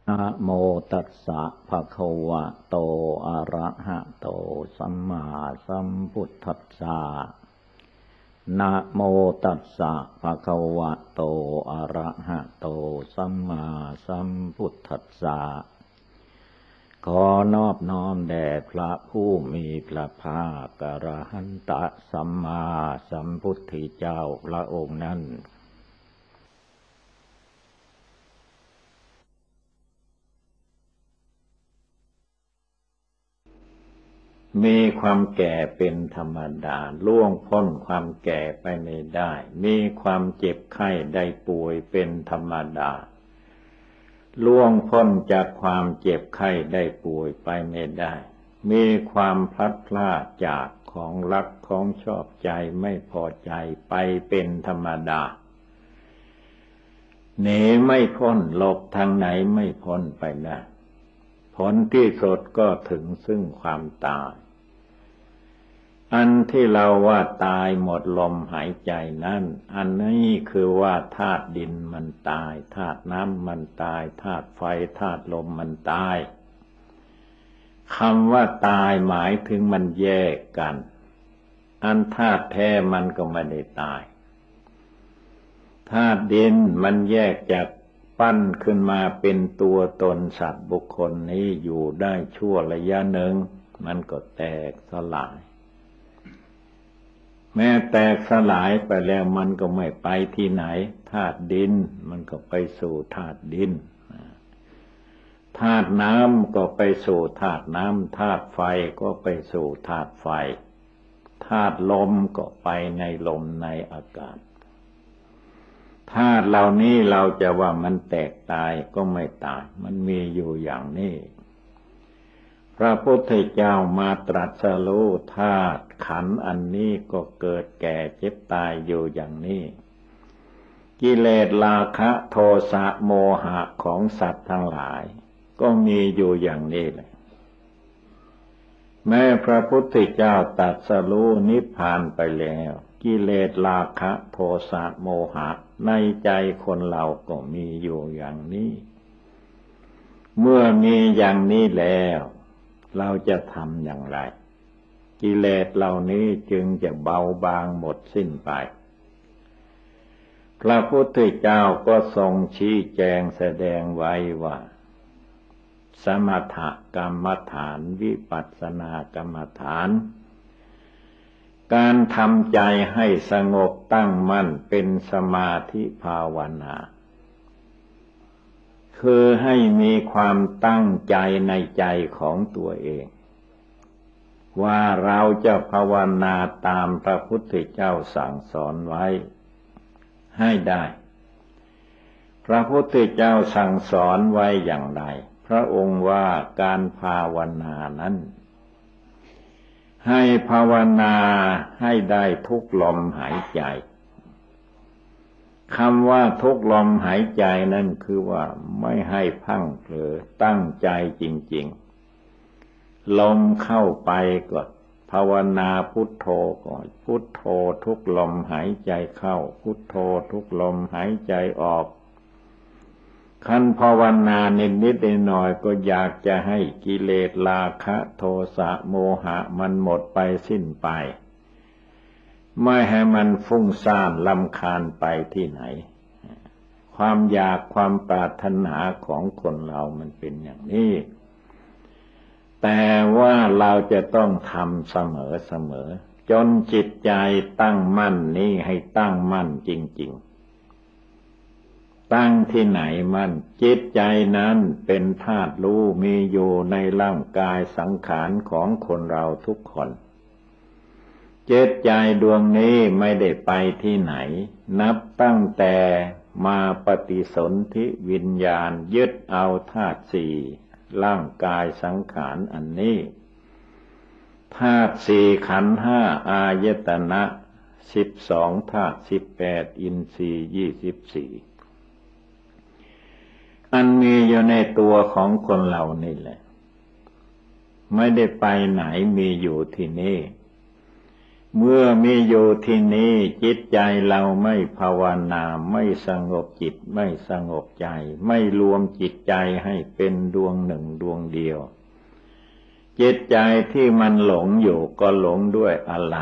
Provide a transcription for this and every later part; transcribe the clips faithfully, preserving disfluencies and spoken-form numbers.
นะโมตัสสะภะคะวะโตอะระหะโตสัมมาสัมพุทธัสสะนะโมตัสสะภะคะวะโตอะระหะโตสัมมาสัมพุทธัสสะขอนอบน้อมแด่พระผู้มีพระภาคอรหันตสัมมาสัมพุทธเจ้าพระองค์นั้นมีความแก่เป็นธรรมดาล่วงพ้นความแก่ไปไม่ได้มีความเจ็บไข้ได้ป่วยเป็นธรรมดาล่วงพ้นจากความเจ็บไข้ได้ป่วยไปไม่ได้มีความพลัดพรากจากของรักของชอบใจไม่พอใจไปเป็นธรรมดาหนีไม่พ้นหลบทางไหนไม่พ้นไปได้ผลที่สุดก็ถึงซึ่งความตายอันที่เราว่าตายหมดลมหายใจนั้นอันนี้คือว่าธาตุดินมันตายธาตุน้ำมันตายธาตุไฟธาตุลมมันตายคำว่าตายหมายถึงมันแยกกันอันธาตุแท้มันก็ไม่ได้ตายธาตุดินมันแยกจากปั้นขึ้นมาเป็นตัวตนสัตว์บุคคลนี้อยู่ได้ชั่วระยะหนึ่งมันก็แตกสลายแม้แตกสลายไปแล้วมันก็ไม่ไปที่ไหนธาตุดินมันก็ไปสู่ธาตุดินธาตุน้ำก็ไปสู่ธาตุน้ำธาตุไฟก็ไปสู่ธาตุไฟธาตุลมก็ไปในลมในอากาศธาตุเหล่านี้เราจะว่ามันแตกตายก็ไม่ตายมันมีอยู่อย่างนี้พระพุทธเจ้ามาตรัสรู้ธาตุขันธ์อันนี้ก็เกิดแก่เจ็บตายอยู่อย่างนี้กิเลสราคะโทสะโมหะของสัตว์ทั้งหลายก็มีอยู่อย่างนี้แหละแม้พระพุทธเจ้าตรัสรู้นิพพานไปแล้วกิเลสราคะโทสะโมหะในใจคนเราก็มีอยู่อย่างนี้เมื่อมีอย่างนี้แล้วเราจะทำอย่างไรกิเลสเหล่านี้จึงจะเบาบางหมดสิ้นไปพระพุทธเจ้าก็ทรงชี้แจงแสดงไว้ว่าสมถกรรมฐานวิปัสสนากรรมฐานการทำใจให้สงบตั้งมั่นเป็นสมาธิภาวนาคือให้มีความตั้งใจในใจของตัวเองว่าเราจะภาวนาตามพระพุทธเจ้าสั่งสอนไว้ให้ได้พระพุทธเจ้าสั่งสอนไว้อย่างไรพระองค์ว่าการภาวนานั้นให้ภาวนาให้ได้ทุกลมหายใจคำว่าทุกลมหายใจนั่นคือว่าไม่ให้พังเผลอตั้งใจจริงๆลมเข้าไปก็ภาวนาพุทโธก่อนพุทโธทุกลมหายใจเข้าพุทโธทุกลมหายใจออกขั้นภาวนานิดๆหน่อยๆก็อยากจะให้กิเลสราคะโทสะโมหะมันหมดไปสิ้นไปไม่ให้มันฟุ้งซ่านรำคาญไปที่ไหนความอยากความปรารถนาของคนเรามันเป็นอย่างนี้แต่ว่าเราจะต้องทำเสมอๆจนจิตใจตั้งมั่นนี้ให้ตั้งมั่นจริงๆตั้งที่ไหนมั่นจิตใจนั้นเป็นธาตุรู้มีอยู่ในร่างกายสังขารของคนเราทุกคนจิตใจดวงนี้ไม่ได้ไปที่ไหนนับตั้งแต่มาปฏิสนธิวิญญาณยึดเอาธาตุสี่ร่างกายสังขารอันนี้ธาตุสี่ขันธ์ห้าอายตนะสิบสองธาตุสิบแปดอินทรีย์ยี่สิบสี่อันมีอยู่ในตัวของคนเรานี่แหละไม่ได้ไปไหนมีอยู่ที่นี่เมื่อมีอยู่ที่นี้จิตใจเราไม่ภาวนาไม่สงบจิตไม่สงบใจไม่รวมจิตใจให้เป็นดวงหนึ่งดวงเดียวจิตใจที่มันหลงอยู่ก็หลงด้วยอะไร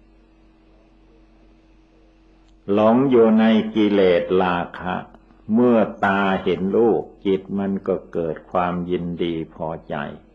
หลงอยู่ในกิเลสราคะเมื่อตาเห็นรูปจิตมันก็เกิดความยินดีพอใจ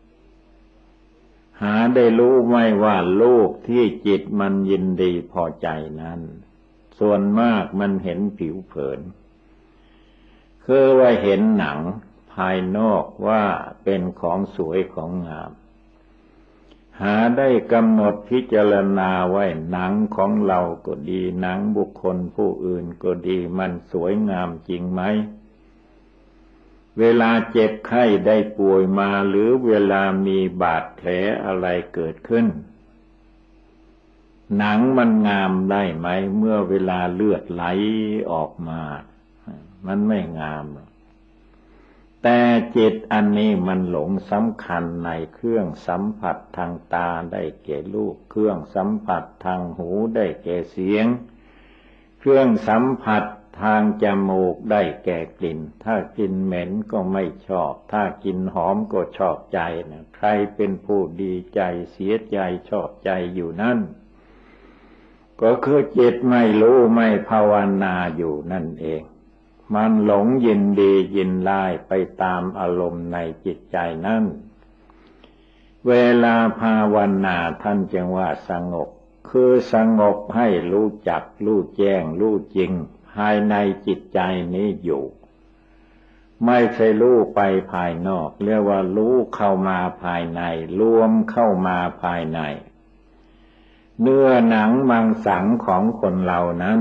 หาได้รู้ไหมว่ารูปที่จิตมันยินดีพอใจนั้นส่วนมากมันเห็นผิวเผินคือว่าเห็นหนังภายนอกว่าเป็นของสวยของงามหาได้กำหนดพิจารณาไว้หนังของเราก็ดีหนังบุคคลผู้อื่นก็ดีมันสวยงามจริงไหมเวลาเจ็บไข้ได้ป่วยมาหรือเวลามีบาดแผลอะไรเกิดขึ้นหนังมันงามได้ไหมเมื่อเวลาเลือดไหลออกมามันไม่งามแต่จิตอันนี้มันหลงสำคัญในเครื่องสัมผัสทางตาได้แก่รูปเครื่องสัมผัสทางหูได้แก่เสียงเครื่องสัมผัสทางจมูกได้แก่กลิ่นถ้ากลิ่นเหม็นก็ไม่ชอบถ้ากลิ่นหอมก็ชอบใจนะใครเป็นผู้ดีใจเสียใจชอบใจอยู่นั่นก็คือจิตไม่รู้ไม่ภาวนาอยู่นั่นเองมันหลงยินดียินร้ายไปตามอารมณ์ในจิตใจนั่นเวลาภาวนาท่านจึงว่าสงบคือสงบให้รู้จักรู้แจ้งรู้จริงภายในจิตใจนี้อยู่ไม่ใช่รู้ไปภายนอกเรียกว่ารู้เข้ามาภายในรวมเข้ามาภายในเนื้อหนังมังสังของคนเรานั้น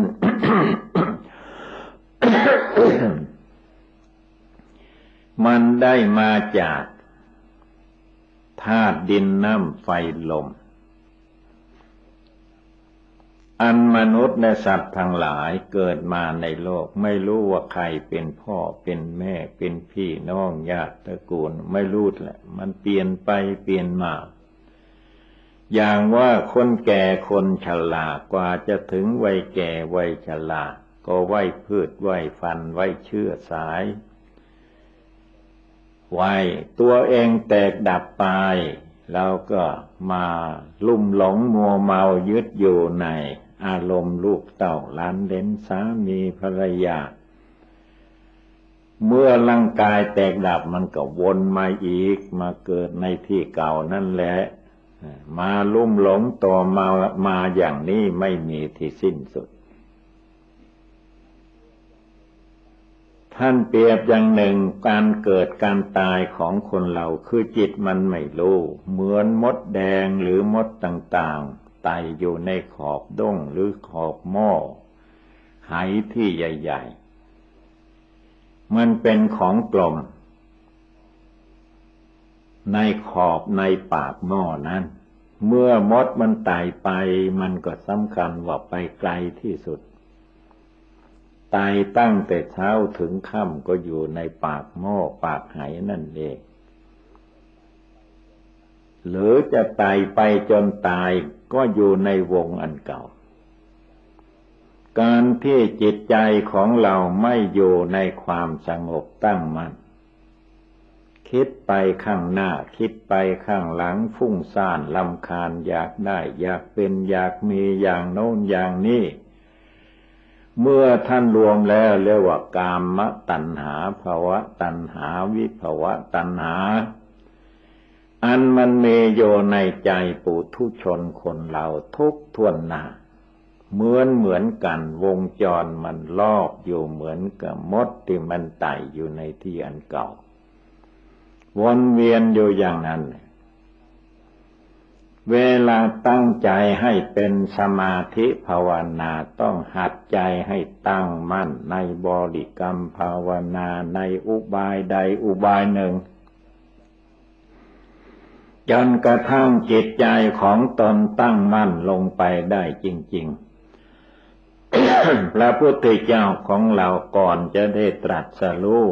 มันได้มาจากธาตุดินน้ำไฟลมอันมนุษย์และสัตว์ทั้งหลายเกิดมาในโลกไม่รู้ว่าใครเป็นพ่อเป็นแม่เป็นพี่น้องญาติตระกูลไม่รู้แหละมันเปลี่ยนไปเปลี่ยนมาอย่างว่าคนแก่คนชรากว่าจะถึงวัยแก่วัยชราก็ไหว้พืชไหว้ฟันไหว้เชื้อสายไหว้ตัวเองแตกดับไปแล้วก็มาลุ่มหลงมัวเมายึดอยู่ในอารมณ์ลูกเต้าหลานเหลนสามีภรรยาเมื่อร่างกายแตกดับมันก็วนมาอีกมาเกิดในที่เก่านั่นแหละมาลุ่มหลงต่อมามาอย่างนี้ไม่มีที่สิ้นสุดท่านเปรียบอย่างหนึ่งการเกิดการตายของคนเราคือจิตมันไม่รู้เหมือนมดแดงหรือมดต่างๆไต่อยู่ในขอบด้งหรือขอบหม้อไหที่ใหญ่ๆมันเป็นของกลมในขอบในปากหม้อนั้นเมื่อมดมันไต่ไปมันก็สำคัญว่าไปไกลที่สุดไต่ตั้งแต่เช้าถึงค่ำก็อยู่ในปากหม้อปากไหนั่นเองหรือจะไต่ไปจนตายก็อยู่ในวงอันเก่าการที่จิตใจของเราไม่อยู่ในความสงบตั้งมั่นคิดไปข้างหน้าคิดไปข้างหลังฟุ้งซ่านรำคาญอยากได้อยากเป็นอยากมีอย่างโน้นอย่างนี้เมื่อท่านรวมแล้วเรียกว่ากามตัณหาภวตัณหาวิภวตัณหาอันมันมีอยู่ในใจปุถุชนคนเราทุกทวนหน้าเหมือนเหมือนกันวงจรมันรอบอยู่เหมือนกับมดที่มันไต่อยู่ในที่อันเก่าวนเวียนอยู่อย่างนั้นเวลาตั้งใจให้เป็นสมาธิภาวนาต้องหัดใจให้ตั้งมั่นในบริกรรมภาวนาในอุบายใดอุบายหนึ่งจนกระทั่งจิตใจของตนตั้งมั่นลงไปได้จริงๆ พระพุทธเจ้าของเราก่อนจะได้ตรัสรู้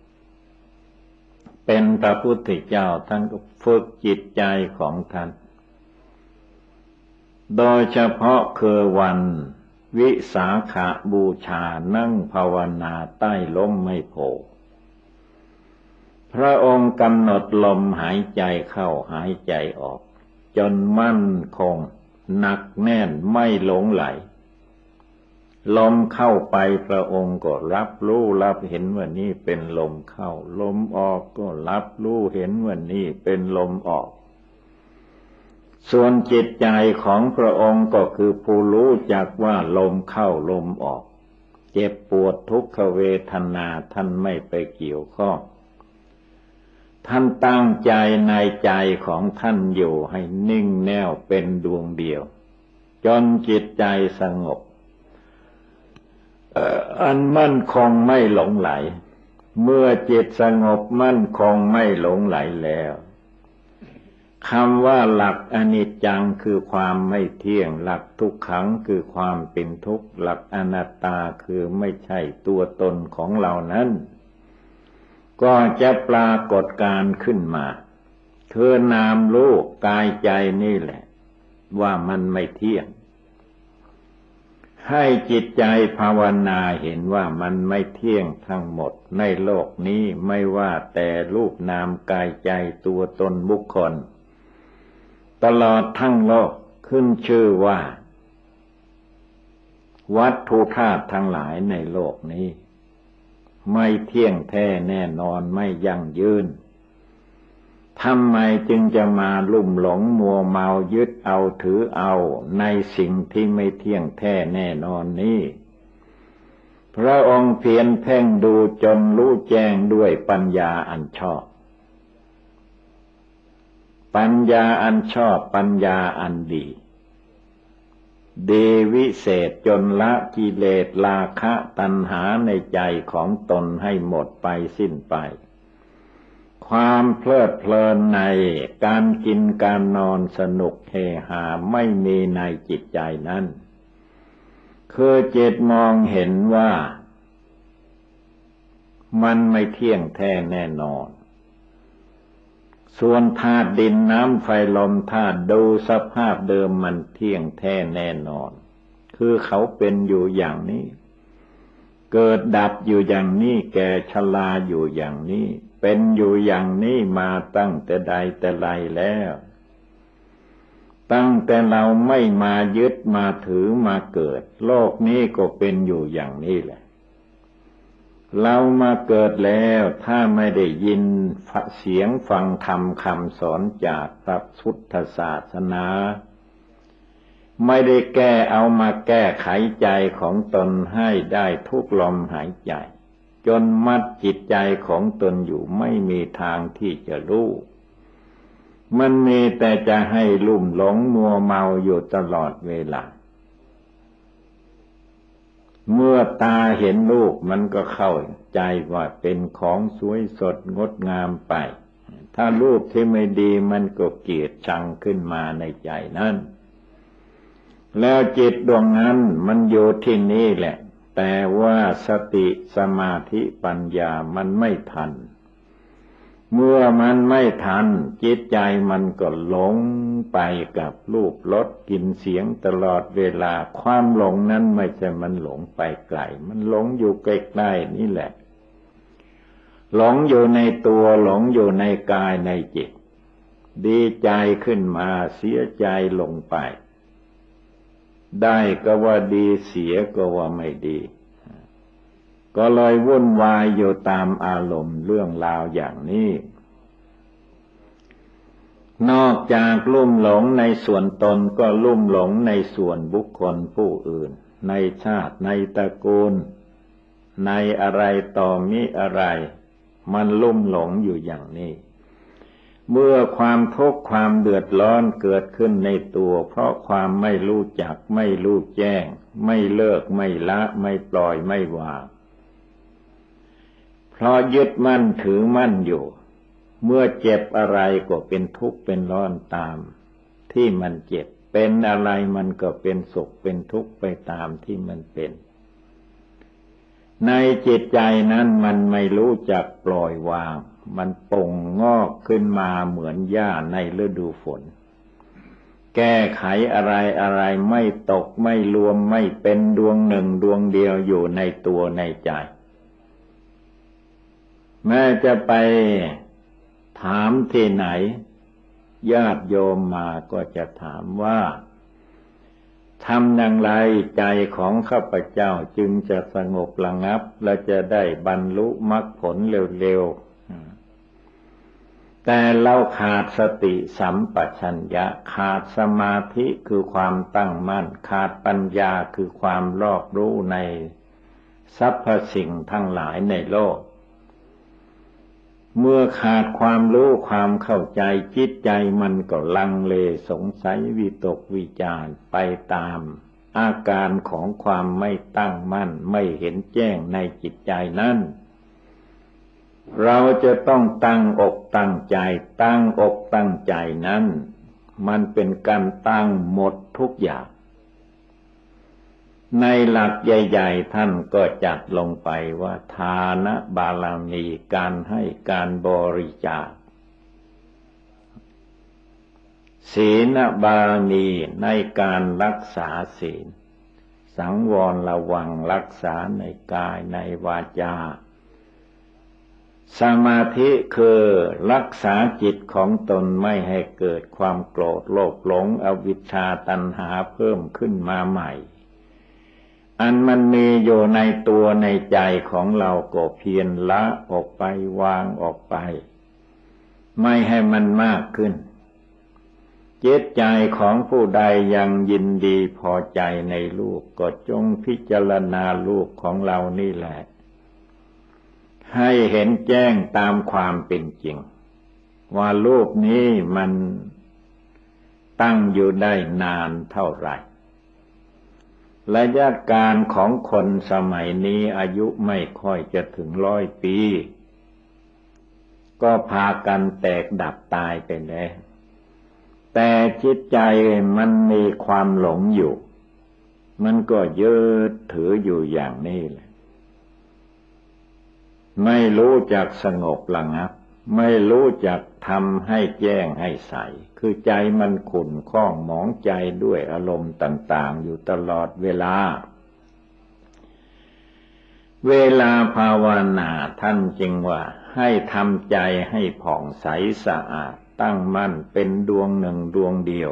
เป็นพระพุทธเจ้าท่านก็ฝึกจิตใจของท่านโดยเฉพาะคือวันวิสาขบูชานั่งภาวนาใต้ร่มไมโพธิ์พระองค์กำหนดลมหายใจเข้าหายใจออกจนมั่นคงหนักแน่นไม่หลงไหลลมเข้าไปพระองค์ก็รับรู้รับเห็นว่านี่เป็นลมเข้าลมออกก็รับรู้เห็นว่านี่เป็นลมออกส่วนจิตใจของพระองค์ก็คือผู้รู้จักว่าลมเข้าลมออกเจ็บปวดทุกขเวทนาท่านไม่ไปเกี่ยวข้องท่านตั้งใจในใจของท่านอยู่ให้นิ่งแน่วเป็นดวงเดียวจนจิตใจสงบอันมั่นคงไม่หลงไหลเมื่อจิตสงบมั่นคงไม่หลงไหลแล้วคำว่าหลักอนิจจังคือความไม่เที่ยงหลักทุกขังคือความเป็นทุกข์หลักอนัตตาคือไม่ใช่ตัวตนของเรานั้นก็จะปรากฏการขึ้นมาคือนามรูปกายใจนี่แหละว่ามันไม่เที่ยงให้จิตใจภาวนาเห็นว่ามันไม่เที่ยงทั้งหมดในโลกนี้ไม่ว่าแต่รูปนามกายใจตัวตนบุคคลตลอดทั้งโลกขึ้นชื่อว่าวัตถุธาตุทั้งหลายในโลกนี้ไม่เที่ยงแท้แน่นอนไม่ยั่งยืนทำไมจึงจะมาลุ่มหลงมัวเมายึดเอาถือเอาในสิ่งที่ไม่เที่ยงแท้แน่นอนนี้พระองค์เพียรเพ่งดูจนรู้แจ้งด้วยปัญญาอันชอบปัญญาอันชอบปัญญาอันดีดีวิเศษจนละกิเลสราคะตัณหาในใจของตนให้หมดไปสิ้นไปความเพลิดเพลินในการกินการนอนสนุกเฮฮาไม่มีในจิตใจนั้นคือจิตมองเห็นว่ามันไม่เที่ยงแท้แน่นอนส่วนธาตุดินน้ำไฟลมธาตุดูสภาพเดิมมันเที่ยงแท้แน่นอนคือเขาเป็นอยู่อย่างนี้เกิดดับอยู่อย่างนี้แก่ชราอยู่อย่างนี้เป็นอยู่อย่างนี้มาตั้งแต่ใดแต่ไรแล้วตั้งแต่เราไม่มายึดมาถือมาเกิดโลกนี้ก็เป็นอยู่อย่างนี้แหละเรามาเกิดแล้วถ้าไม่ได้ยินเสียงฟังธรรมคำสอนจากพระพุทธศาสนาไม่ได้แก้เอามาแก้ไขใจของตนให้ได้ทุกลมหายใจจนมัดจิตใจของตนอยู่ไม่มีทางที่จะรู้มันมีแต่จะให้ลุ่มหลงมัวเมาอยู่ตลอดเวลาเมื่อตาเห็นรูปมันก็เข้าใจว่าเป็นของสวยสดงดงามไปถ้ารูปที่ไม่ดีมันก็เกลียดชังขึ้นมาในใจนั้นแล้วจิตดวงนั้นมันอยู่ที่นี่แหละแต่ว่าสติสมาธิปัญญามันไม่ทันเมื่อมันไม่ทันจิตใจมันก็หลงไปกับรูปรสกลิ่นเสียงตลอดเวลาความหลงนั้นไม่ใช่มันหลงไปไกลมันหลงอยู่ใกล้ๆนี่แหละหลงอยู่ในตัวหลงอยู่ในกายในจิตดีใจขึ้นมาเสียใจลงไปได้ก็ว่าดีเสียก็ว่าไม่ดีก็เลยวุ่นวายอยู่ตามอารมณ์เรื่องราวอย่างนี้นอกจากลุ่มหลงในส่วนตนก็ลุ่มหลงในส่วนบุคคลผู้อื่นในชาติในตระกูลในอะไรต่อมิอะไรมันลุ่มหลงอยู่อย่างนี้เมื่อความทุกข์ความเดือดร้อนเกิดขึ้นในตัวเพราะความไม่รู้จักไม่รู้แจ้งไม่เลิกไม่ละไม่ปล่อยไม่วางเพราะยึดมั่นถือมั่นอยู่เมื่อเจ็บอะไรก็เป็นทุกข์เป็นร้อนตามที่มันเจ็บเป็นอะไรมันก็เป็นสุขเป็นทุกข์ไปตามที่มันเป็นในจิตใจนั้นมันไม่รู้จักปล่อยวางมันป่งงอกขึ้นมาเหมือนหญ้าในฤดูฝนแก้ไขอะไรอะไรไม่ตกไม่รวมไม่เป็นดวงหนึ่งดวงเดียวอยู่ในตัวในใจแม้จะไปถามที่ไหนญาติโยมมาก็จะถามว่าทำอย่างไรใจของข้าพเจ้าจึงจะสงบระงับและจะได้บรรลุมรรคผลเร็วๆแต่เราขาดสติสัมปชัญญะขาดสมาธิคือความตั้งมั่นขาดปัญญาคือความรอบรู้ในสรรพสิ่งทั้งหลายในโลกเมื่อขาดความรู้ความเข้าใจจิตใจมันก็ลังเลสงสัยวิตกวิจารไปตามอาการของความไม่ตั้งมั่นไม่เห็นแจ้งในจิตใจนั้นเราจะต้องตั้งอกตั้งใจตั้งอกตั้งใจนั้นมันเป็นการตั้งหมดทุกอย่างในหลักใหญ่ๆท่านก็จัดลงไปว่าทานบารมีการให้การบริจาคศีลบารมีในการรักษาศีลสังวรระวังรักษาในกายในวาจาสมาธิคือรักษาจิตของตนไม่ให้เกิดความโกรธโลภหลงอวิชชาตัณหาเพิ่มขึ้นมาใหม่อันมันมีอยู่ในตัวในใจของเราก็เพียรละออกไปวางออกไปไม่ให้มันมากขึ้นจิตใจของผู้ใดยังยินดีพอใจในรูปก็จงพิจารณารูปของเรานี่แหละให้เห็นแจ้งตามความเป็นจริงว่ารูปนี้มันตั้งอยู่ได้นานเท่าไหร่ระยะการของคนสมัยนี้อายุไม่ค่อยจะถึงร้อยปีก็พากันแตกดับตายไปแล้วแต่จิตใจมันมีความหลงอยู่มันก็ยึดถืออยู่อย่างนี้แหละไม่รู้จักสงบระงับไม่รู้จักทำให้แจ้งให้ใสคือใจมันขุ่นข้องหมองใจด้วยอารมณ์ต่างๆอยู่ตลอดเวลาเวลาภาวนาท่านจึงว่าให้ทำใจให้ผ่องใสสะอาดตั้งมั่นเป็นดวงหนึ่งดวงเดียว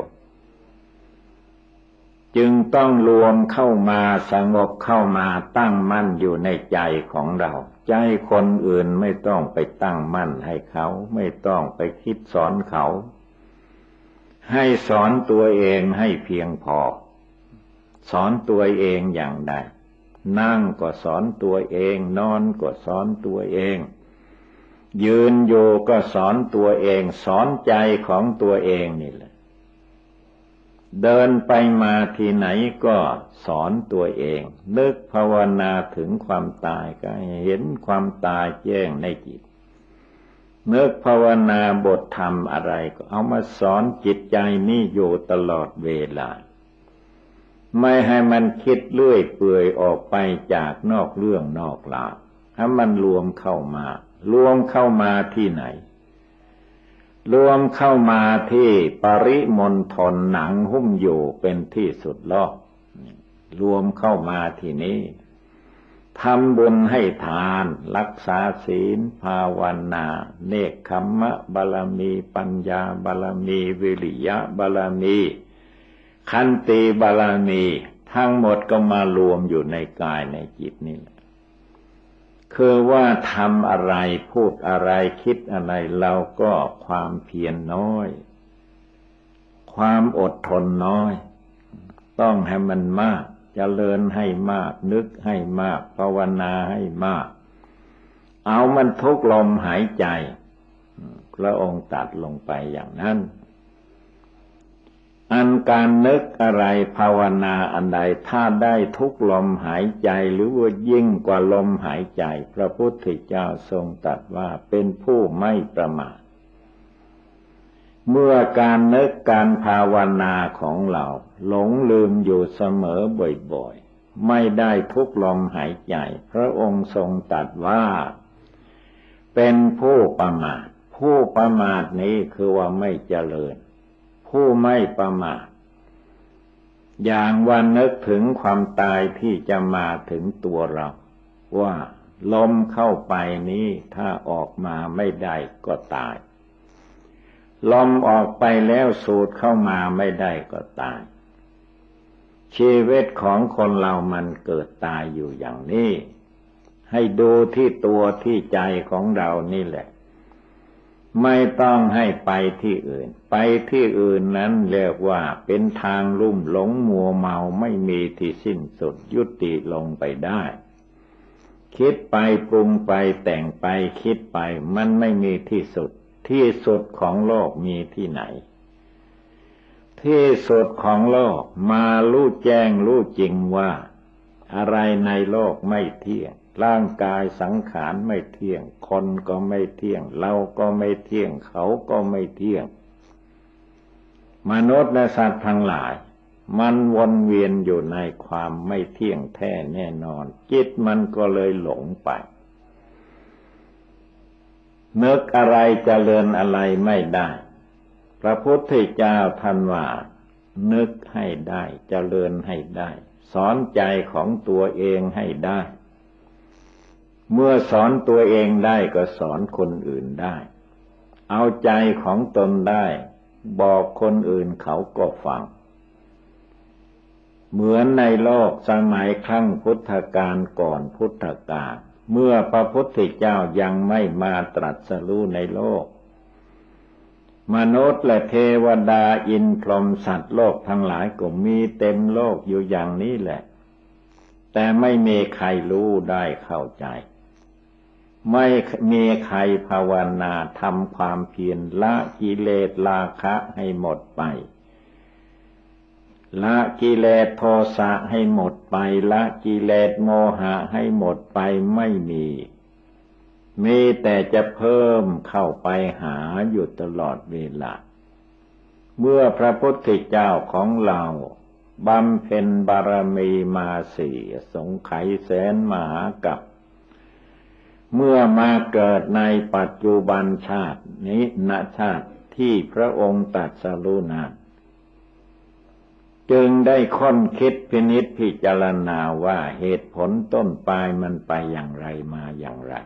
จึงต้องรวมเข้ามาสงบเข้ามาตั้งมั่นอยู่ในใจของเราใจคนอื่นไม่ต้องไปตั้งมั่นให้เขาไม่ต้องไปคิดสอนเขาให้สอนตัวเองให้เพียงพอสอนตัวเองอย่างใดนั่งก็สอนตัวเองนอนก็สอนตัวเองยืนอยู่ก็สอนตัวเองสอนใจของตัวเองนี่แหละเดินไปมาที่ไหนก็สอนตัวเองนึกภาวนาถึงความตายก็เห็นความตายแจ้งในจิตนึกภาวนาบทธรรมอะไรก็เอามาสอนจิตใจนี่อยู่ตลอดเวลาไม่ให้มันคิดเลื่อยเปื่อยออกไปจากนอกเรื่องนอกราวให้มันรวมเข้ามารวมเข้ามาที่ไหนรวมเข้ามาที่ปริมณฑลหนังหุ้มอยู่เป็นที่สุดรอบรวมเข้ามาที่นี้ทำบุญให้ทานรักษาศีลภาวนาเนกขัมมะบารมีปัญญาบารมีวิริยะบารมีขันติบารมีทั้งหมดก็มารวมอยู่ในกายในจิตนี่แหละคือว่าทำอะไรพูดอะไรคิดอะไรเราก็ความเพียรน้อยความอดทนน้อยต้องให้มันมากเจริญให้มากนึกให้มากภาวนาให้มากเอามันทุกลมหายใจพระองค์ตรัสลงไปอย่างนั้นอันการนึกอะไรภาวนาอันใดถ้าได้ทุกลมหายใจหรือว่ายิ่งกว่าลมหายใจพระพุทธเจ้าทรงตรัสว่าเป็นผู้ไม่ประมาทเมื่อการนึกการภาวนาของเราหลงลืมอยู่เสมอบ่อยๆไม่ได้ทุกลมหายใจพระองค์ทรงตรัสว่าเป็นผู้ประมาทผู้ประมาทนี้คือว่าไม่เจริญผู้ไม่ประมาทอย่างวันนึกถึงความตายที่จะมาถึงตัวเราว่าลมเข้าไปนี้ถ้าออกมาไม่ได้ก็ตายลมออกไปแล้วสูดเข้ามาไม่ได้ก็ตายชีวิตของคนเรามันเกิดตายอยู่อย่างนี้ให้ดูที่ตัวที่ใจของเรานี่แหละไม่ต้องให้ไปที่อื่นไปที่อื่นนั้นเรียกว่าเป็นทางลุ่มหลงมัวเมาไม่มีที่สิ้นสุดยุติลงไปได้คิดไปปรุงไปแต่งไปคิดไปมันไม่มีที่สุดที่สุดของโลกมีที่ไหนที่สุดของโลกมารู้แจ้งรู้จริงว่าอะไรในโลกไม่เที่ยงร่างกายสังขารไม่เที่ยงคนก็ไม่เที่ยงเราก็ไม่เที่ยงเขาก็ไม่เที่ยงมนุษย์และสัตว์ทั้งหลายมันวนเวียนอยู่ในความไม่เที่ยงแท้แน่นอนจิตมันก็เลยหลงไปนึกอะไรเจริญอะไรไม่ได้พระพุทธเจ้าท่านว่านึกให้ได้เจริญให้ได้สอนใจของตัวเองให้ได้เมื่อสอนตัวเองได้ก็สอนคนอื่นได้เอาใจของตนได้บอกคนอื่นเขาก็ฟังเหมือนในโลกสมัยครั้งพุทธกาลก่อนพุทธกาลเมื่อพระพุทธเจ้ายังไม่มาตรัสรู้ในโลกมนุษย์และเทวดาอินทร์พรหมสัตว์โลกทั้งหลายก็มีเต็มโลกอยู่อย่างนี้แหละแต่ไม่มีใครรู้ได้เข้าใจไม่มีใครภาวนาทำความเพียรละกิเลสราคะให้หมดไปละกิเลสโทสะให้หมดไปละกิเลสโมหะให้หมดไปไม่มีมีแต่จะเพิ่มเข้าไปหาอยู่ตลอดเวลาเมื่อพระพุทธเจ้าของเราบำเพ็ญบารมีมาสี่สงไขยแสนมหากัปเมื่อมาเกิดในปัจจุบันชาตินี้ณชาติที่พระองค์ตรัสรู้นั้นจึงได้ค้นคิดพินิจพิจารณาว่าเหตุผลต้นปลายมันไปอย่างไรมาอย่างไร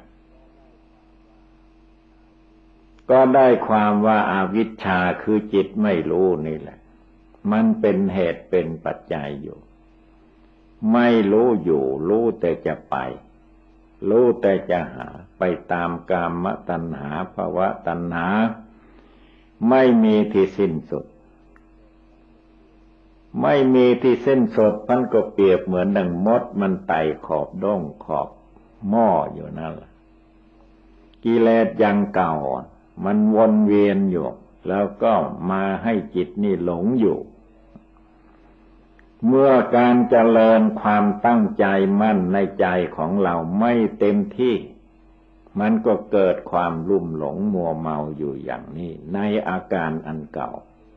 ก็ได้ความว่าอาวิชชาคือจิตไม่รู้นี่แหละมันเป็นเหตุเป็นปัจจัยอยู่ไม่รู้อยู่รู้แต่จะไปรู้แต่จะหาไปตามกามตัณหาภวตัณหาไม่มีที่สิ้นสุดไม่มีที่สิ้นสุดมันก็เปรียบเหมือนดังมดมันไต่ขอบด้งขอบหม้ออยู่นั่นแหละกิเลสยังเก่ามันวนเวียนอยู่แล้วก็มาให้จิตนี่หลงอยู่เมื่อการเจริญความตั้งใจมั่นในใจของเราไม่เต็มที่มันก็เกิดความลุ่มหลงมัวเมาอยู่อย่างนี้ในอาการอันเก่า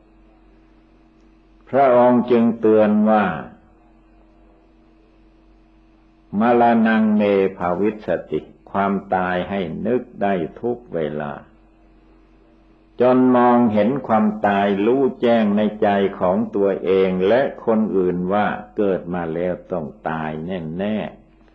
พระองค์จึงเตือนว่ามรณังเมภวิสสติความตายให้นึกได้ทุกเวลาจนมองเห็นความตายรู้แจ้งในใจของตัวเองและคนอื่นว่าเกิดมาแล้วต้องตายแน่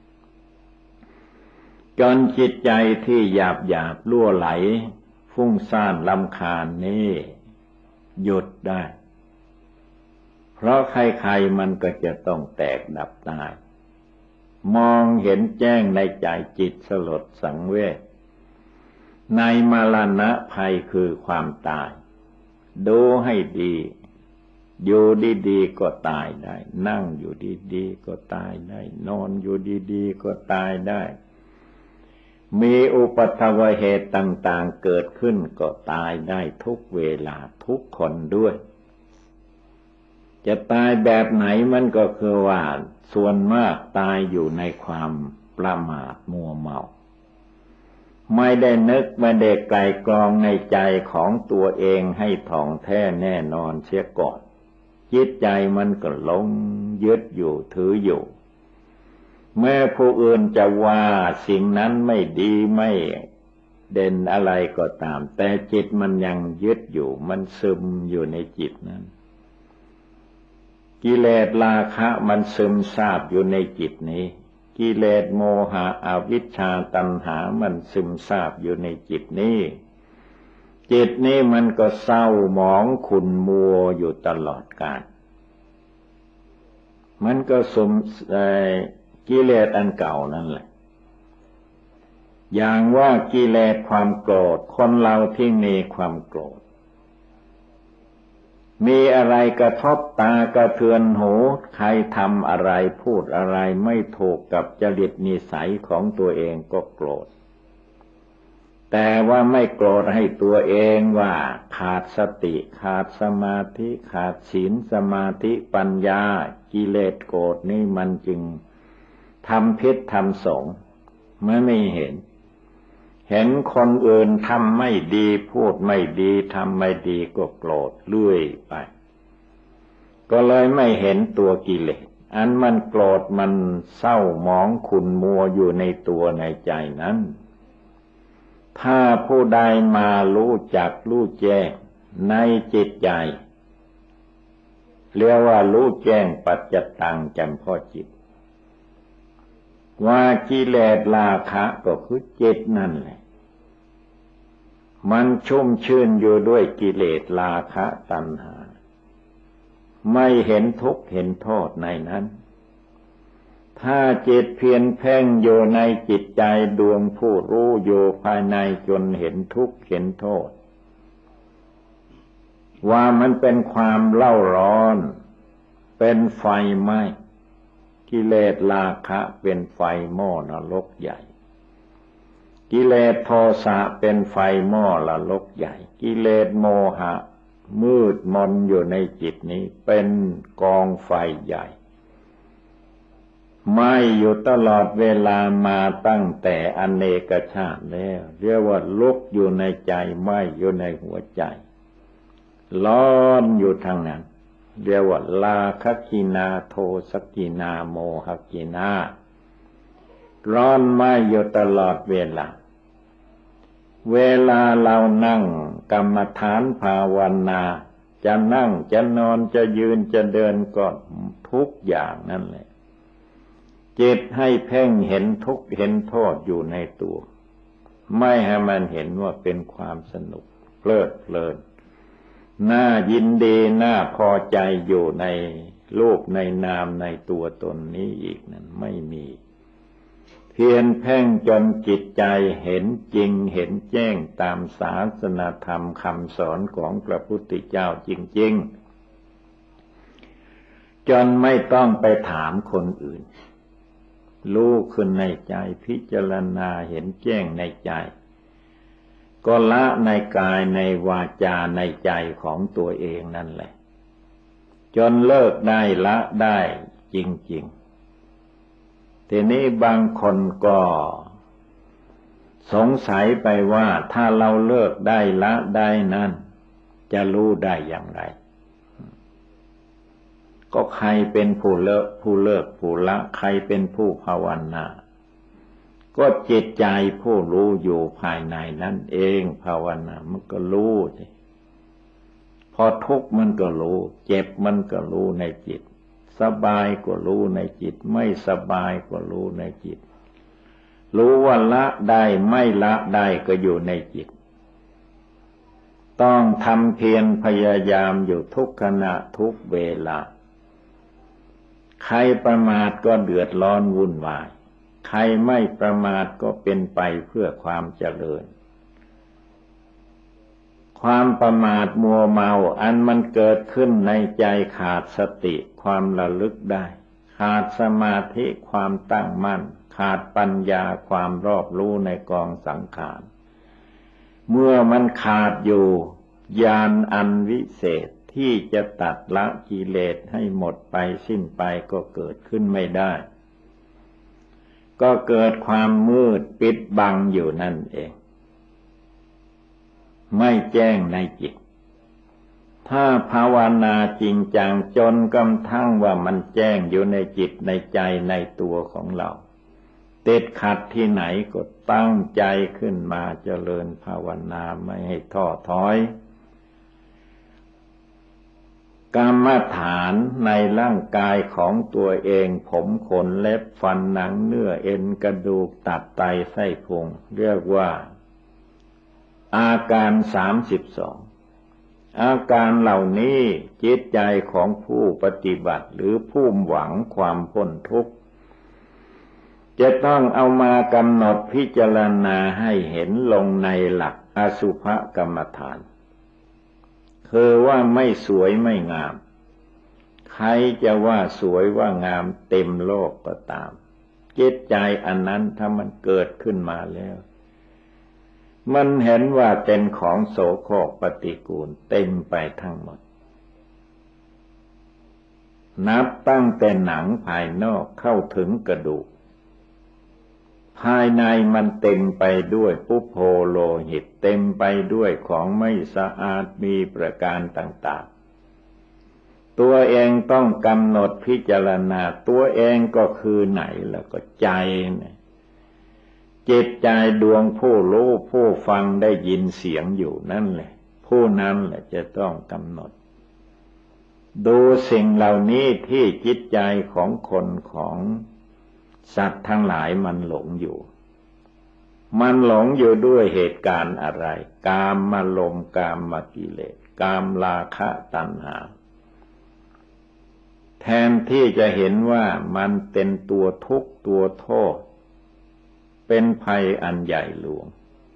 ๆจนจิตใจที่หยาบหยาบรั่วไหลฟุ้งซ่านรำคาญนี้หยุดได้เพราะใครๆมันก็จะต้องแตกดับตายมองเห็นแจ้งในใจจิตสลดสังเวชในมรณะภัยคือความตายดูให้ดีอยู่ดีๆก็ตายได้นั่งอยู่ดีๆก็ตายได้นอนอยู่ดีๆก็ตายได้มีอุปัฏฐวเหตุต่างๆเกิดขึ้นก็ตายได้ทุกเวลาทุกคนด้วยจะตายแบบไหนมันก็คือว่าส่วนมากตายอยู่ในความประมาทมัวเมาไม่ได้นึกไม่ได้ไกลกรองในใจของตัวเองให้ถ่องแท้แน่นอนเสียก่อนจิตใจมันก็หลงยึดอยู่ถืออยู่แม้ผู้อื่นจะว่าสิ่งนั้นไม่ดีไม่เด่นอะไรก็ตามแต่จิตมันยังยึดอยู่มันซึมอยู่ในจิตนั้นกิเลสราคะมันซึมซาบอยู่ในจิตนี้กิเลสโมหะอวิชชาตัณหามันซึมซาบอยู่ในจิตนี้จิตนี้มันก็เศร้าหมองขุ่นมัวอยู่ตลอดกาลมันก็สมกิเลสอันเก่านั่นแหละอย่างว่ากิเลสความโกรธคนเราที่มีความโกรธมีอะไรกระทบตากระเทือนหูใครทำอะไรพูดอะไรไม่ถูกกับจริตนิสัยของตัวเองก็โกรธแต่ว่าไม่โกรธให้ตัวเองว่าขาดสติขาดสมาธิขาดศีลสมาธิปัญญากิเลสโกรธนี่มันจึงทำพิษทำสงมันไม่เห็นเห็นคนอื่นทำไม่ดีพูดไม่ดีทำไม่ดีก็โกรธเรื่อยไปก็เลยไม่เห็นตัวกิเลสอันมันโกรธมันเศร้าหมองขุ่นมัวอยู่ในตัวในใจนั้นถ้าผู้ใดมารู้จักรู้แจ้งในจิตใจเรียกว่ารู้แจ้งปัจจตังแจ่มพอจิตว่ากิเลสราคะก็คือจิตนั่นแหละมันชุ่มชื่นอยู่ด้วยกิเลสราคะตัณหาไม่เห็นทุกข์เห็นโทษในนั้นถ้าจิตเพียรเพ่งอยู่ในจิตใจดวงผู้รู้อยู่ภายในจนเห็นทุกข์เห็นโทษว่ามันเป็นความเล่าร้อนเป็นไฟไหม้กิเลสราคะเป็นไฟหม้อนรกใหญ่กิเลสโทสะเป็นไฟหม้อนรกใหญ่กิเลสโมหะมืดมนอยู่ในจิตนี้เป็นกองไฟใหญ่ไหม้อยู่ตลอดเวลามาตั้งแต่อเนกชาติแล้วเรียกว่าลุกอยู่ในใจไหม้อยู่ในหัวใจร้อนอยู่ทางนั้นเรียกว่าลาคะกินาโทสกินาโมหกินาร้อนไหม้อยู่ตลอดเวลาเวลาเรานั่งกรรมฐานภาวนาจะนั่งจะนอนจะยืนจะเดินก็ทุกอย่างนั่นแหละจิตให้เพ่งเห็นทุกข์เห็นโทษอยู่ในตัวไม่ให้มันเห็นว่าเป็นความสนุกเพลิดเพลินน่ายินดีน่าพอใจอยู่ในรูปในนามในตัวตนนี้อีกนั้นไม่มีเพียรเพ่งจนจิตใจเห็นจริงเห็นแจ้งตามศาสนธรรมคำสอนของพระพุทธเจ้าจริงๆจนไม่ต้องไปถามคนอื่นรู้ขึ้นในใจพิจารณาเห็นแจ้งในใจก็ละในกายในวาจาในใจของตัวเองนั่นแหละจนเลิกได้ละได้จริงๆทีนี้บางคนก็สงสัยไปว่าถ้าเราเลิกได้ละได้นั้นจะรู้ได้อย่างไรก็ใครเป็นผู้เลิกผู้เลิกผู้ละใครเป็นผู้ภาวนาก็จิตใจผู้รู้อยู่ภายในนั่นเองภาวนามันก็รู้สิพอทุกข์มันก็รู้เจ็บมันก็รู้ในจิตสบายก็รู้ในจิตไม่สบายก็รู้ในจิตรู้ว่าละได้ไม่ละได้ก็อยู่ในจิตต้องทำเพียรพยายามอยู่ทุกขณะทุกเวลาใครประมาทก็เดือดร้อนวุ่นวายใครไม่ประมาทก็เป็นไปเพื่อความเจริญความประมาทมัวเมาอันมันเกิดขึ้นในใจขาดสติความระลึกได้ขาดสมาธิความตั้งมั่นขาดปัญญาความรอบรู้ในกองสังขารเมื่อมันขาดอยู่ญาณอันวิเศษที่จะตัดละกิเลสให้หมดไปสิ้นไปก็เกิดขึ้นไม่ได้ก็เกิดความมืดปิดบังอยู่นั่นเองไม่แจ้งในจิตถ้าภาวนาจริงจังจนกระทั่งว่ามันแจ้งอยู่ในจิตในใจในตัวของเราติดขัดที่ไหนก็ตั้งใจขึ้นมาเจริญภาวนาไม่ให้ท้อถอยกรรมฐานในร่างกายของตัวเองผมขนเล็บฟันหนังเนื้อเอ็นกระดูกตับไตไส้พุงเรียกว่าอาการสามสิบสองอาการเหล่านี้จิตใจของผู้ปฏิบัติหรือผู้หวังความพ้นทุกข์จะต้องเอามากำหนดพิจารณาให้เห็นลงในหลักอสุภกรรมฐานคือว่าไม่สวยไม่งามใครจะว่าสวยว่างามเต็มโลกก็ตามจิตใจอันนั้นถ้ามันเกิดขึ้นมาแล้วมันเห็นว่าเป็นของโสโครกปฏิกูลเต็มไปทั้งหมดนับตั้งแต่หนังภายนอกเข้าถึงกระดูกภายในมันเต็มไปด้วยปุโพโลหิตเต็มไปด้วยของไม่สะอาดมีประการต่างๆตัวเองต้องกำหนดพิจารณาตัวเองก็คือไหนแล้วก็ใจเนี่ยจิตใจดวงผู้รู้ผู้ฟังได้ยินเสียงอยู่นั่นแหละผู้นั้นแหละจะต้องกำหนดดูสิ่งเหล่านี้ที่จิตใจของคนของสัตว์ทั้งหลายมันหลงอยู่มันหลงอยู่ด้วยเหตุการณ์อะไรกามมาลมกามมากิเลสกามราคะตัณหาแทนที่จะเห็นว่ามันเป็นตัวทุกข์ตัวโทษเป็นภัยอันใหญ่หลวง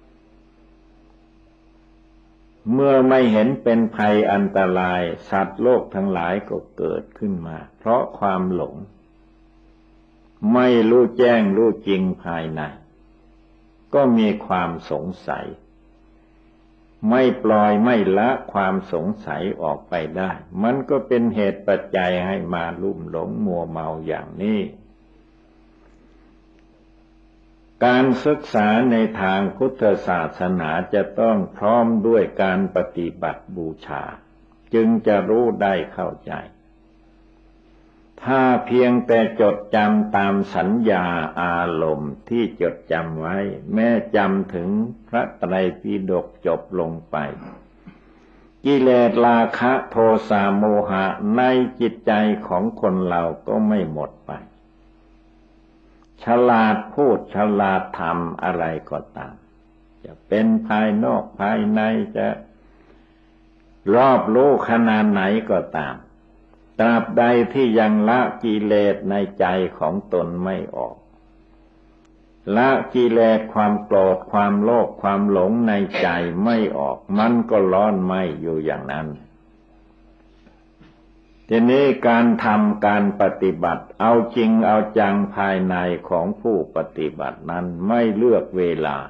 เมื่อไม่เห็นเป็นภัยอันตรายสัตว์โลกทั้งหลายก็เกิดขึ้นมาเพราะความหลงไม่รู้แจ้งรู้จริงภายในก็มีความสงสัยไม่ปล่อยไม่ละความสงสัยออกไปได้มันก็เป็นเหตุปัจจัยให้มาลุ่มหลงมัวเมาอย่างนี้การศึกษาในทางพุทธศาสนาจะต้องพร้อมด้วยการปฏิบัติบูชาจึงจะรู้ได้เข้าใจถ้าเพียงแต่จดจำตามสัญญาอารมณ์ที่จดจำไว้แม้จำถึงพระไตรปิฎกจบลงไปกิเลสราคะโทสะโมหะในจิตใจของคนเราก็ไม่หมดไปฉลาดพูดฉลาดทำอะไรก็ตามจะเป็นภายนอกภายในจะรอบรู้ขนาดไหนก็ตามตราบใดที่ยังละกิเลสในใจของตนไม่ออกละกิเลสความโกรธความโลภความหลงในใจไม่ออกมันก็ร้อนไหม้อยู่อย่างนั้นทีนี้การทำการปฏิบัติเอาจริงเอาจังภายในของผู้ปฏิบัตินั้นไม่เลือกเวลา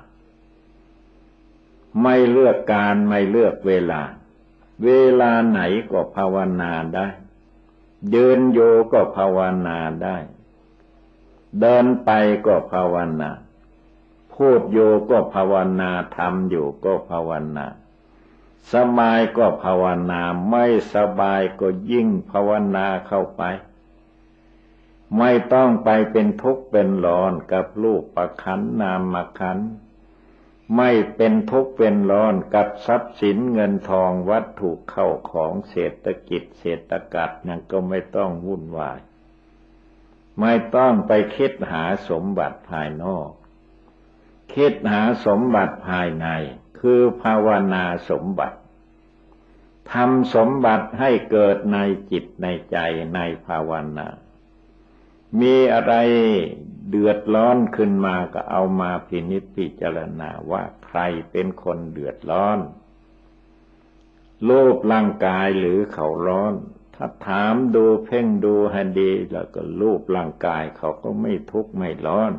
ไม่เลือกการไม่เลือกเวลาเวลาไหนก็ภาวนาได้เดินโยก็ภาวนาได้เดินไปก็ภาวนาพูดโยก็ภาวนาทำอยู่ก็ภาวนาสบายก็ภาวนาไม่สบายก็ยิ่งภาวนาเข้าไปไม่ต้องไปเป็นทุกข์เป็นร้อนกับรูปขันธ์นามขันธ์ไม่เป็นทุกข์เป็นร้อนกับทรัพย์สินเงินทองวัตถุเข้าของเศรษฐกิจเศรษฐกัดนั่นก็ไม่ต้องวุ่นวายไม่ต้องไปคิดหาสมบัติภายนอกคิดหาสมบัติภายในคือภาวนาสมบัติทำสมบัติให้เกิดในจิตในใจในภาวนามีอะไรเดือดร้อนขึ้นมาก็เอามาพินิจพิจารณาว่าใครเป็นคนเดือดร้อนรูปร่างกายหรือเขาร้อนถ้าถามดูเพ่งดูให้ดีแล้วก็รูปร่างกายเขาก็ไม่ทุกข์ไม่ร้อน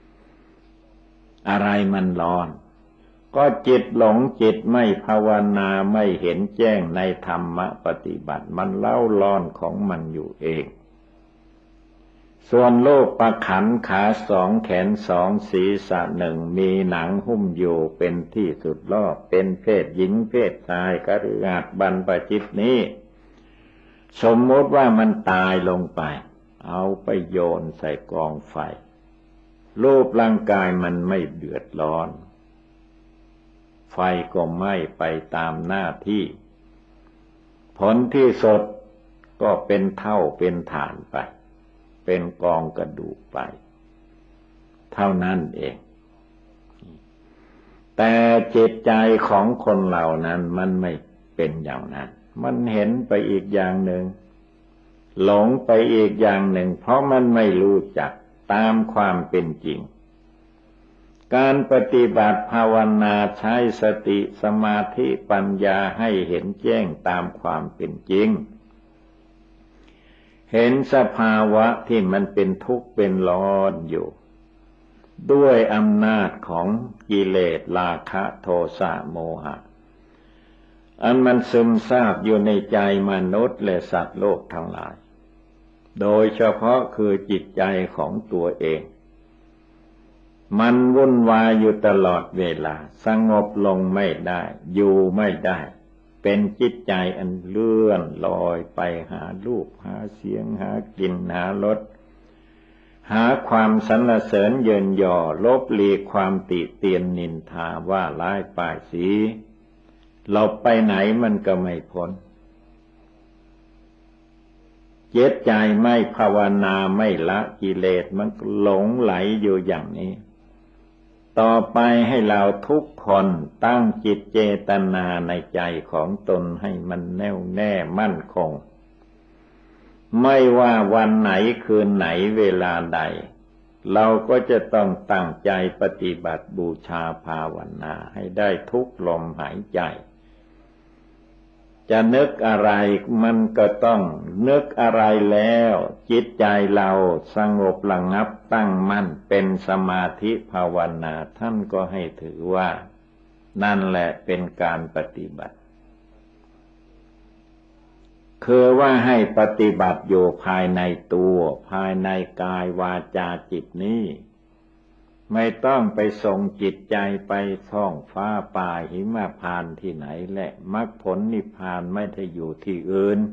อะไรมันร้อนก็จิตหลงจิตไม่ภาวนาไม่เห็นแจ้งในธรรมปฏิบัติมันเล่าร้อนของมันอยู่เองส่วนโลกประขันขาสองแขนสองศีรษะหนึ่งมีหนังหุ้มอยู่เป็นที่สุดรอบเป็นเพศหญิงเพศชายกฤหัสถ์บรรพชิตนี้สมมติว่ามันตายลงไปเอาไปโยนใส่กองไฟรูปร่างกายมันไม่เดือดร้อนไฟก็ไหม้ไปตามหน้าที่ผลที่สุดก็เป็นเท่าเป็นฐานไปเป็นกองกระดูกไปเท่านั้นเองแต่จิตใจของคนเหล่านั้นมันไม่เป็นอย่างนั้นมันเห็นไปอีกอย่างหนึ่งหลงไปอีกอย่างหนึ่งเพราะมันไม่รู้จักตามความเป็นจริงการปฏิบัติภาวนาใช้สติสมาธิปัญญาให้เห็นแจ้งตามความเป็นจริงเห็นสภาวะที่มันเป็นทุกข์เป็นร้อนอยู่ด้วยอำนาจของกิเลสราคะโทสะโมหะอันมันซึมซาบอยู่ในใจมนุษย์และสัตว์โลกทั้งหลายโดยเฉพาะคือจิตใจของตัวเองมันวุ่นวายอยู่ตลอดเวลาสงบลงไม่ได้อยู่ไม่ได้เป็นจิตใจอันเลื่อนลอยไปหารูปหาเสียงหากลิ่นหารสหาความสรรเสริญเยินยอลบหลีกความติเตียนนินทาว่าร้ายป้ายสีหลบไปไหนมันก็ไม่พ้นเจตใจไม่ภาวนาไม่ละกิเลสมันหลงไหลอยู่อย่างนี้ต่อไปให้เราทุกคนตั้งจิตเจตนาในใจของตนให้มันแน่วแน่มั่นคงไม่ว่าวันไหนคืนไหนเวลาใดเราก็จะต้องตั้งใจปฏิบัติบูชาภาวนาให้ได้ทุกลมหายใจจะนึกอะไรมันก็ต้องนึกอะไรแล้วจิตใจเราสงบระงับตั้งมั่นเป็นสมาธิภาวนาท่านก็ให้ถือว่านั่นแหละเป็นการปฏิบัติคือว่าให้ปฏิบัติอยู่ภายในตัวภายในกายวาจาจิตนี้ไม่ต้องไปส่งจิตใจไปท้องฟ้าป่าหิมพานต์ที่ไหนและมรรคผลนิพพานไม่ได้อยู่ที่อื่น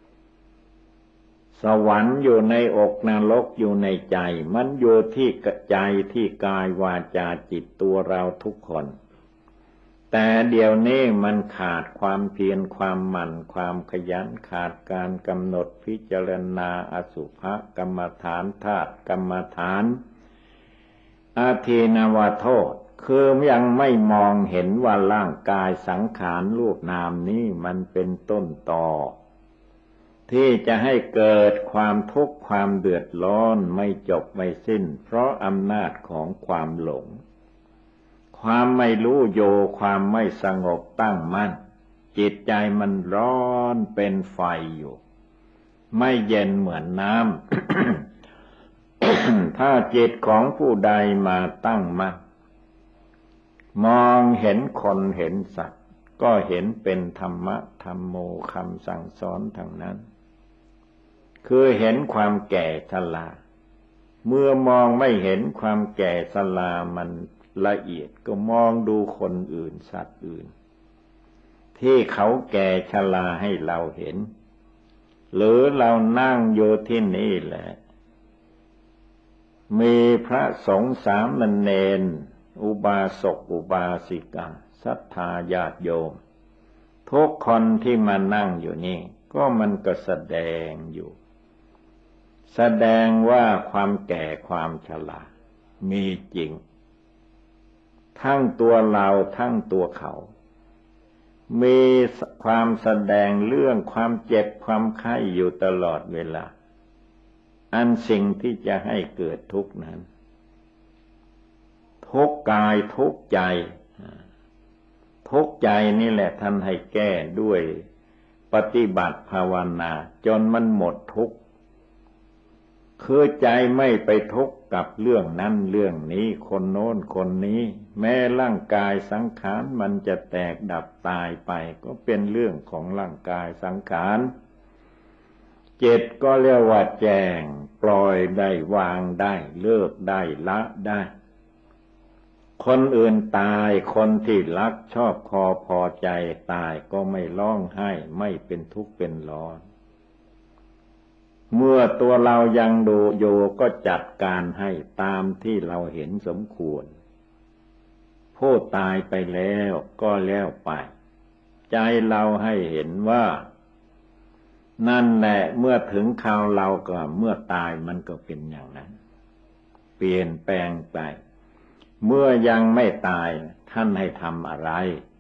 สวรรค์อยู่ในอกนรกอยู่ในใจมันอยู่ที่ใจที่กายวาจาจิตตัวเราทุกคนแต่เดี๋ยวนี้มันขาดความเพียรความหมั่นความขยันขาดการกำหนดพิจารณาอสุภกรรมฐานธาตุกรรมฐานอาทินวโทษคือยังไม่มองเห็นว่าร่างกายสังขารรูปนามนี้มันเป็นต้นตอที่จะให้เกิดความทุกข์ความเดือดร้อนไม่จบไม่สิ้นเพราะอำนาจของความหลงความไม่รู้โยความไม่สงบตั้งมั่นจิตใจมันร้อนเป็นไฟอยู่ไม่เย็นเหมือนน้ำ ถ้าจิตของผู้ใดมาตั้งมั่นมองเห็นคนเห็นสัตว์ก็เห็นเป็นธรรมะธรรมโมคำสั่งสอนทั้งนั้นคือเห็นความแก่ชราเมื่อมองไม่เห็นความแก่ชรามันละเอียดก็มองดูคนอื่นสัตว์อื่นที่เขาแก่ชราให้เราเห็นหรือเรานั่งอยู่ที่นี่แหละมีพระสงฆ์สามเณรอุบาสกอุบาสิกาศรัทธาญาติโยมทุกคนที่มานั่งอยู่นี่ก็มันก็แสดงอยู่แสดงว่าความแก่ความชรามีจริงทั้งตัวเราทั้งตัวเขามีความแสดงเรื่องความเจ็บความไข้อยู่ตลอดเวลาอันสิ่งที่จะให้เกิดทุกข์นั้นทุกข์กายทุกข์ใจทุกข์ใจนี่แหละท่านให้แก้ด้วยปฏิบัติภาวนาจนมันหมดทุกข์คือใจไม่ไปทุกข์กับเรื่องนั้นเรื่องนี้คนโน้นคนนี้แม้ร่างกายสังขารมันจะแตกดับตายไปก็เป็นเรื่องของร่างกายสังขารจิตก็เรียกว่าแจ้งปล่อยได้วางได้เลิกได้ละได้คนอื่นตายคนที่รักชอบคอพอใจตายก็ไม่ร้องไห้ไม่เป็นทุกข์เป็นร้อนเมื่อตัวเรายังดูอยู่ก็จัดการให้ตามที่เราเห็นสมควรผู้ตายไปแล้วก็แล้วไปใจเราให้เห็นว่านั่นแหละเมื่อถึงคราวเราก็เมื่อตายมันก็เป็นอย่างนั้นเปลี่ยนแปลงไปเมื่อยังไม่ตายท่านให้ทำอะไร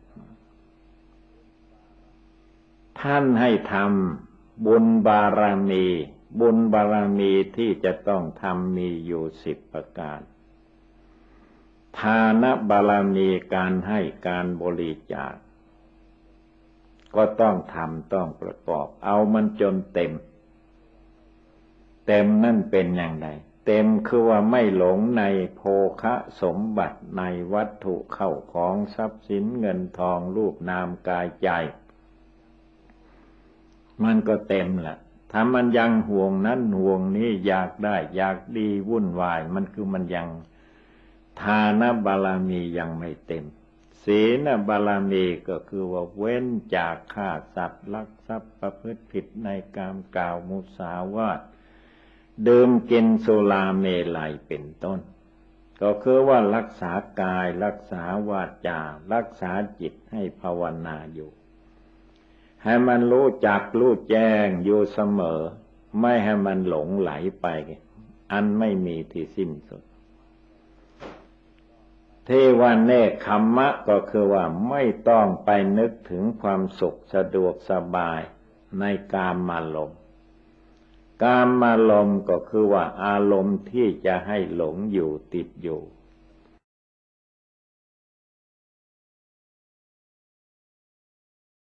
ท่านให้ทำบุญบารมีบุญบารมีที่จะต้องทำมีอยู่สิบประการทานบารมีการให้การบริจาคก็ต้องทำต้องประกอบเอามันจนเต็มเต็มนั่นเป็นอย่างไรเต็มคือว่าไม่หลงในโภคะสมบัติในวัตถุเข้าของทรัพย์สินเงินทองรูปนามกายใจมันก็เต็มละถ้ามันยังห่วงนั้นห่วงนี้อยากได้อยากดีวุ่นวายมันคือมันยังทานบารมียังไม่เต็มศีลบารมีก็คือว่าเว้นจากฆ่าสัตว์ลักทรัพย์ประพฤติผิดในกามกล่าวมุสาวาทดื่มกินสุราเมลัยเป็นต้นก็คือว่ารักษากายรักษาวาจารักษาจิตให้ภาวนาอยู่ให้มันรู้จักรู้แจ้งอยู่เสมอไม่ให้มันหลงไหลไปอันไม่มีที่สิ้นสุดเทวาเนคขมมะก็คือว่าไม่ต้องไปนึกถึงความสุขสะดวกสบายในกามารมณ์กามารมณ์ก็คือว่าอารมณ์ที่จะให้หลงอยู่ติดอยู่